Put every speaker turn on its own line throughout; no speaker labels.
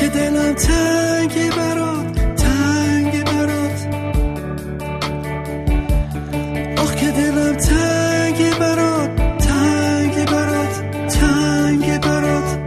که دلم تنگه برات، تنگه برات، آخ که دلم تنگه برات، تنگه برات، تنگه برات.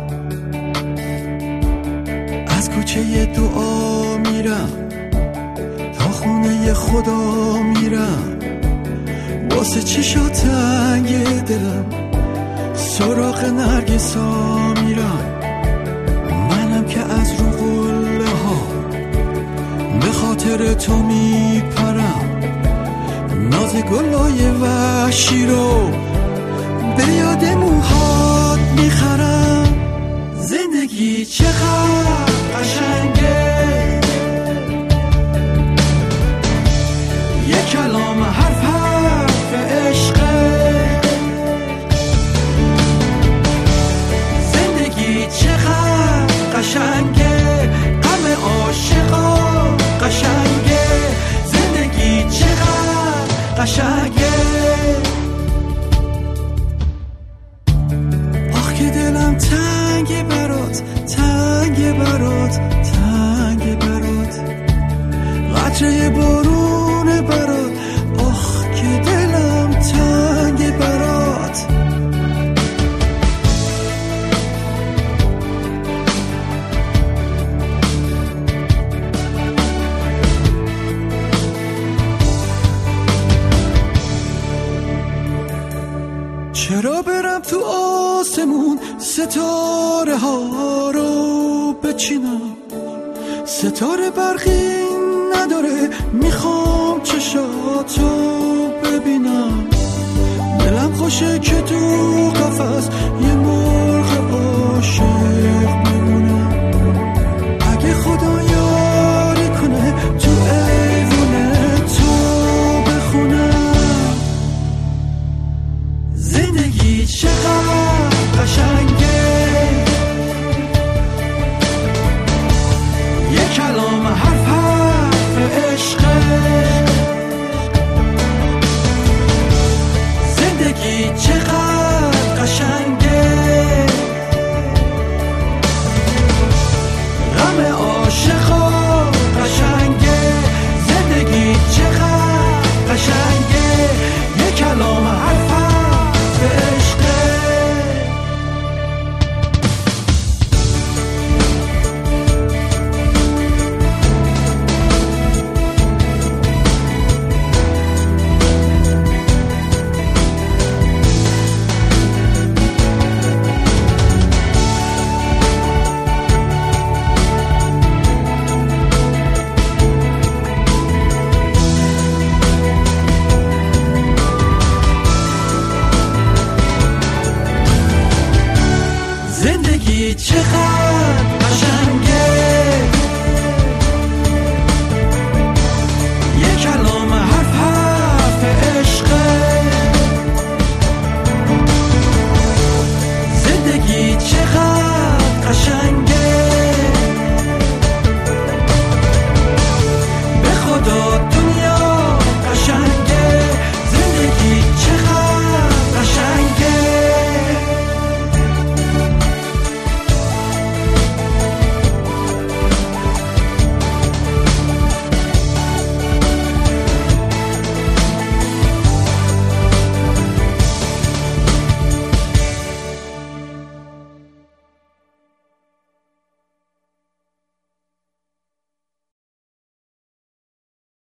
از کوچه دعا میرم تا خونه خدا میرم، واسه چشا تنگه دلم سراغ نرگسا میرم. منم که از رو قله ها به خاطر تو میپرم، ناز گلای وحشی رو به یاد موهات میخرم. زندگی چقدر قشنگه، یک کلام حرف عشقه. زندگی چقدر قشنگه، غم عاشقا قشنگه. زندگی چقدر قشنگه، آخ که دلم تنگه برات، تنگه برات، تنگه برات. قطره بارون برات، آخ که دلم تنگه برات. چرا برم تو آسمون ستاره ها رو بچینم؟ ستاره برقی نداره، میخوام چشاتو ببینم. دلم خوشه که تو قفس یه مرغ عاشق